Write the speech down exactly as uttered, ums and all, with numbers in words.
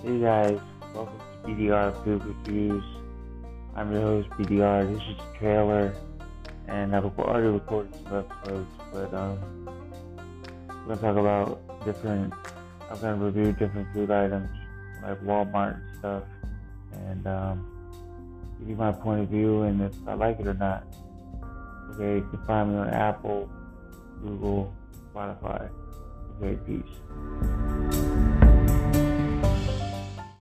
Hey guys, welcome to B D R Food Reviews. I'm your host B D R. This is a trailer, and I've already recorded some episodes, but um, we're gonna talk about different. I'm gonna review different food items like Walmart and stuff, and um, give you my point of view and if I like it or not. Okay, you can find me on Apple, Google, Spotify. Okay, peace.